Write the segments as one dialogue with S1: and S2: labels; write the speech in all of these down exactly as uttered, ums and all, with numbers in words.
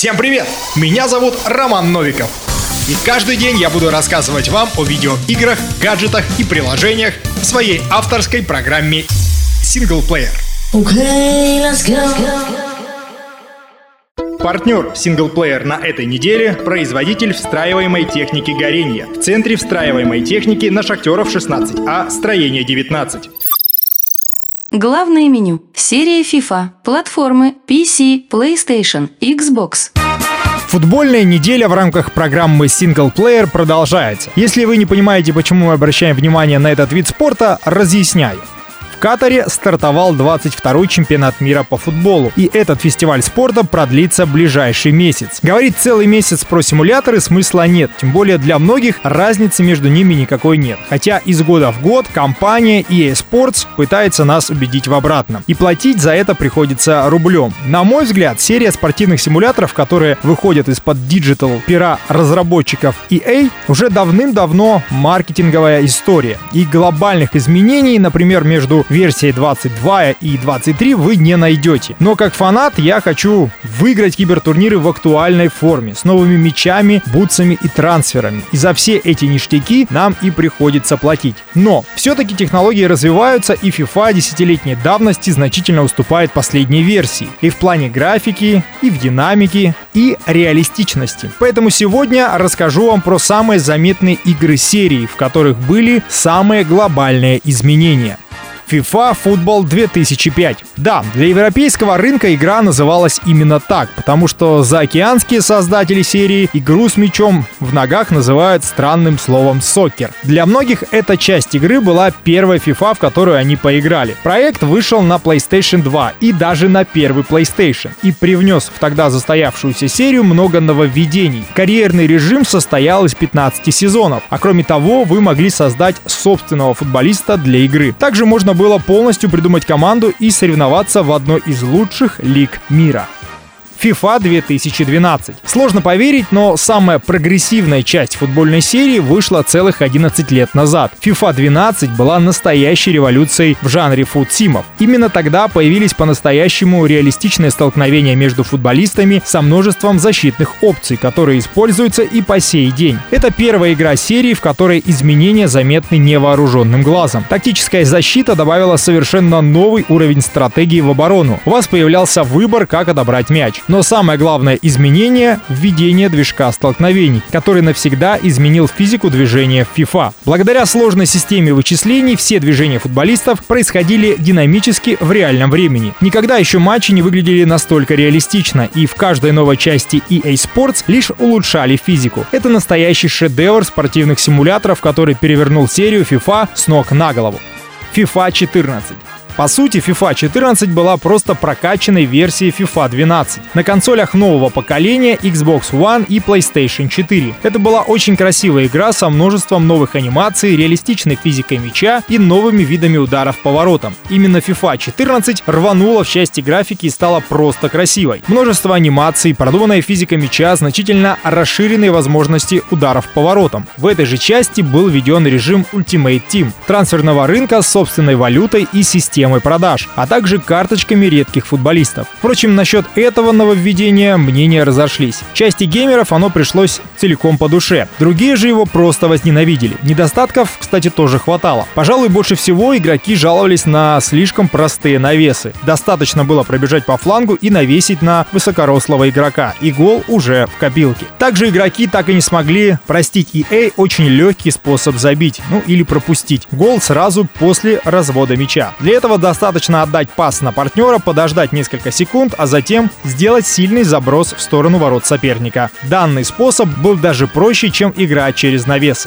S1: Всем привет! Меня зовут Роман Новиков. И каждый день я буду рассказывать вам о видеоиграх, гаджетах и приложениях в своей авторской программе «Синглплеер».
S2: Okay, let's go.
S1: Партнер «Синглплеер» на этой неделе – производитель встраиваемой техники горения. В центре встраиваемой техники на Шахтеров шестнадцать А, строение девятнадцать.
S3: Главное меню. Серия FIFA. Платформы пи си, PlayStation, Xbox.
S1: Футбольная неделя в рамках программы «Синглплеер» продолжается. Если вы не понимаете, почему мы обращаем внимание на этот вид спорта, разъясняю. В Катаре стартовал двадцать второй чемпионат мира по футболу, и этот фестиваль спорта продлится ближайший месяц. Говорить целый месяц про симуляторы смысла нет, тем более для многих разницы между ними никакой нет. Хотя из года в год компания и эй Sports пытается нас убедить в обратном. И платить за это приходится рублем. На мой взгляд, серия спортивных симуляторов, которые выходят из-под диджитал пера разработчиков и эй, уже давным-давно маркетинговая история. И глобальных изменений, например, между версии двадцать два и двадцать три вы не найдете. Но как фанат я хочу выиграть кибертурниры в актуальной форме, с новыми мячами, бутсами и трансферами. И за все эти ништяки нам и приходится платить. Но все-таки технологии развиваются, и FIFA десятилетней давности значительно уступает последней версии. И в плане графики, и в динамике, и реалистичности. Поэтому сегодня расскажу вам про самые заметные игры серии, в которых были самые глобальные изменения. FIFA Football две тысячи пять. Да, для европейского рынка игра называлась именно так, потому что заокеанские создатели серии игру с мячом в ногах называют странным словом «сокер». Для многих эта часть игры была первой FIFA, в которую они поиграли. Проект вышел на PlayStation два и даже на первый PlayStation, и привнес в тогда застоявшуюся серию много нововведений. Карьерный режим состоял из пятнадцати сезонов, а кроме того вы могли создать собственного футболиста для игры. Также можно было было полностью придумать команду и соревноваться в одной из лучших лиг мира. FIFA две тысячи двенадцать. Сложно поверить, но самая прогрессивная часть футбольной серии вышла целых одиннадцать лет назад. FIFA двенадцать была настоящей революцией в жанре футсимов. Именно тогда появились по-настоящему реалистичные столкновения между футболистами со множеством защитных опций, которые используются и по сей день. Это первая игра серии, в которой изменения заметны невооруженным глазом. Тактическая защита добавила совершенно новый уровень стратегии в оборону. У вас появлялся выбор, как отобрать мяч. Но самое главное изменение — введение движка столкновений, который навсегда изменил физику движения в FIFA. Благодаря сложной системе вычислений все движения футболистов происходили динамически в реальном времени. Никогда еще матчи не выглядели настолько реалистично, и в каждой новой части и эй Sports лишь улучшали физику. Это настоящий шедевр спортивных симуляторов, который перевернул серию FIFA с ног на голову. FIFA четырнадцать. По сути, FIFA четырнадцать была просто прокачанной версией FIFA двенадцать на консолях нового поколения Xbox One и PlayStation четыре. Это была очень красивая игра со множеством новых анимаций, реалистичной физикой мяча и новыми видами ударов по воротам. Именно FIFA четырнадцать рванула в части графики и стала просто красивой. Множество анимаций, продуманная физика мяча, значительно расширенные возможности ударов по воротам. В этой же части был введен режим Ultimate Team трансферного рынка с собственной валютой и системой продаж, а также карточками редких футболистов. Впрочем, насчет этого нововведения мнения разошлись. Части геймеров оно пришлось целиком по душе, другие же его просто возненавидели. Недостатков, кстати, тоже хватало. Пожалуй, больше всего игроки жаловались на слишком простые навесы. Достаточно было пробежать по флангу и навесить на высокорослого игрока, и гол уже в копилке. Также игроки так и не смогли простить и эй очень легкий способ забить, ну или пропустить гол сразу после развода мяча. Для этого достаточно отдать пас на партнера, подождать несколько секунд, а затем сделать сильный заброс в сторону ворот соперника. Данный способ был даже проще, чем игра через навесы.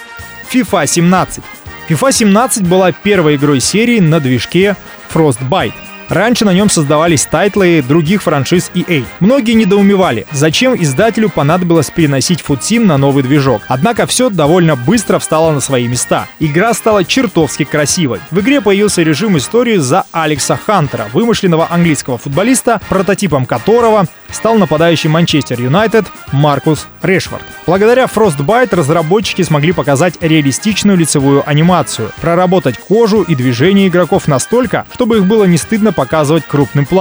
S1: FIFA семнадцать. FIFA семнадцать была первой игрой серии на движке Frostbite. Раньше на нем создавались тайтлы других франшиз и эй. Многие недоумевали, зачем издателю понадобилось переносить футсим на новый движок. Однако все довольно быстро встало на свои места. Игра стала чертовски красивой. В игре появился режим истории за Алекса Хантера, вымышленного английского футболиста, прототипом которого стал нападающий Манчестер Юнайтед Маркус Решфорд. Благодаря Frostbite разработчики смогли показать реалистичную лицевую анимацию, проработать кожу и движения игроков настолько, чтобы их было не стыдно показывать крупным планом.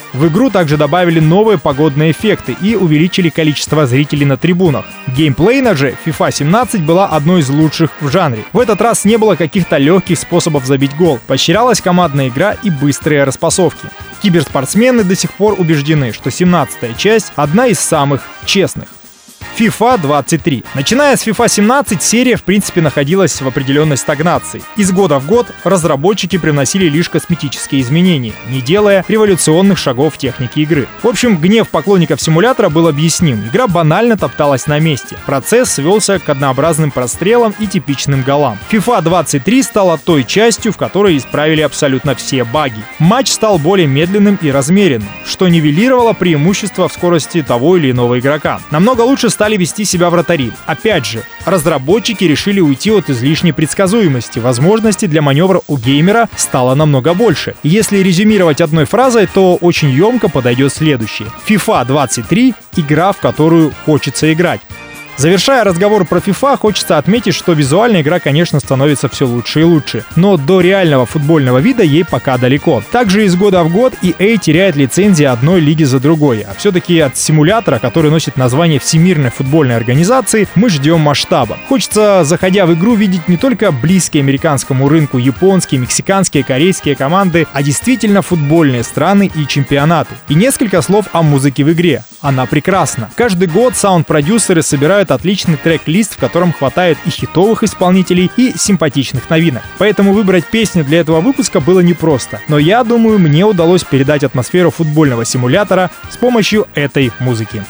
S1: В игру также добавили новые погодные эффекты и увеличили количество зрителей на трибунах. Геймплейно же FIFA семнадцать была одной из лучших в жанре. В этот раз не было каких-то легких способов забить гол. Поощрялась командная игра и быстрые распасовки. Киберспортсмены до сих пор убеждены, что семнадцатая часть одна из самых честных. FIFA двадцать три. Начиная с FIFA семнадцать, серия в принципе находилась в определенной стагнации. Из года в год разработчики приносили лишь косметические изменения, не делая революционных шагов в технике игры. В общем, гнев поклонников симулятора был объясним. Игра банально топталась на месте. Процесс свелся к однообразным прострелам и типичным голам. FIFA двадцать три стала той частью, в которой исправили абсолютно все баги. Матч стал более медленным и размеренным, что нивелировало преимущество в скорости того или иного игрока. Намного лучше стали вести себя вратари. Опять же, разработчики решили уйти от излишней предсказуемости. Возможностей для маневра у геймера стало намного больше. И если резюмировать одной фразой, то очень емко подойдет следующее. FIFA двадцать три — игра, в которую хочется играть. Завершая разговор про FIFA, хочется отметить, что визуальная игра, конечно, становится все лучше и лучше, но до реального футбольного вида ей пока далеко. Также из года в год и эй теряет лицензии одной лиги за другой, а все-таки от симулятора, который носит название Всемирной футбольной организации, мы ждем масштаба. Хочется, заходя в игру, видеть не только близкие американскому рынку японские, мексиканские, корейские команды, а действительно футбольные страны и чемпионаты. И несколько слов о музыке в игре. Она прекрасна. Каждый год саунд-продюсеры собирают отличный трек-лист, в котором хватает и хитовых исполнителей, и симпатичных новинок. Поэтому выбрать песню для этого выпуска было непросто. Но я думаю, мне удалось передать атмосферу футбольного симулятора с помощью этой музыки.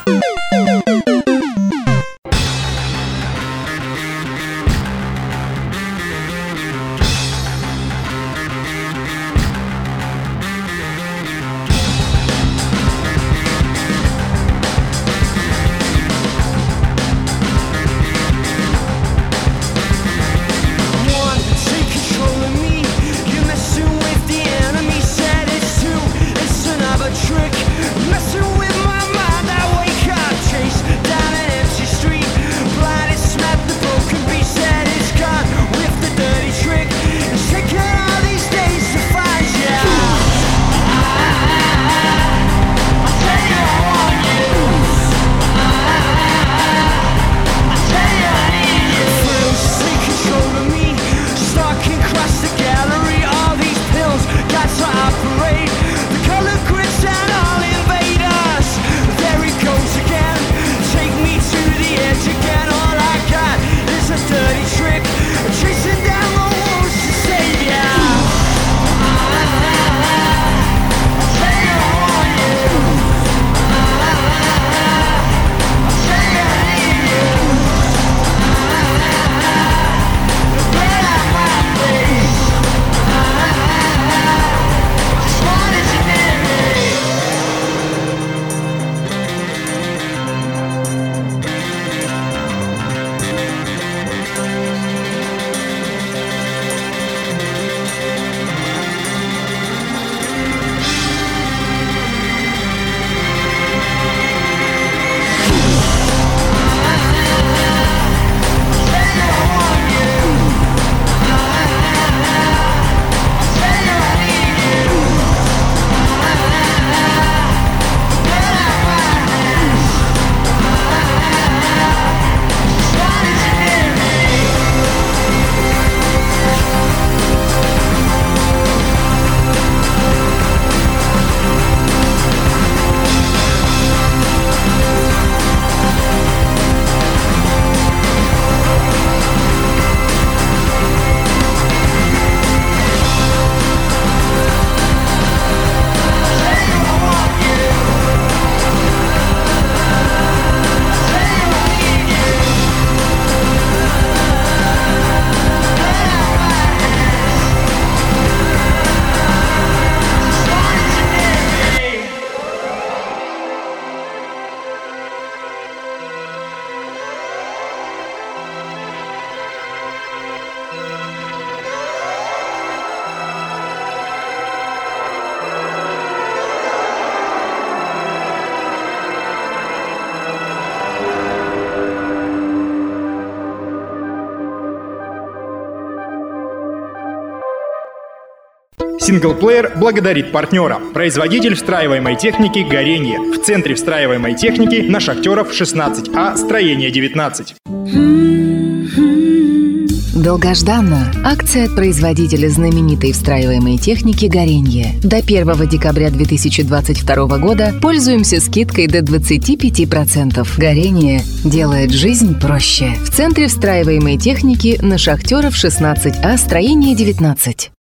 S4: Messing with my mind, I wake up.
S1: Синглплеер благодарит партнера. Производитель встраиваемой техники «Горенье». В центре встраиваемой техники на Шахтеров шестнадцать А, строение девятнадцать.
S4: Долгожданно. Акция от производителя знаменитой встраиваемой техники «Горенье». До первого декабря две тысячи двадцать второго года пользуемся скидкой до двадцати пяти процентов. «Горенье» делает жизнь проще. В центре встраиваемой техники на Шахтеров шестнадцать А, строение девятнадцать.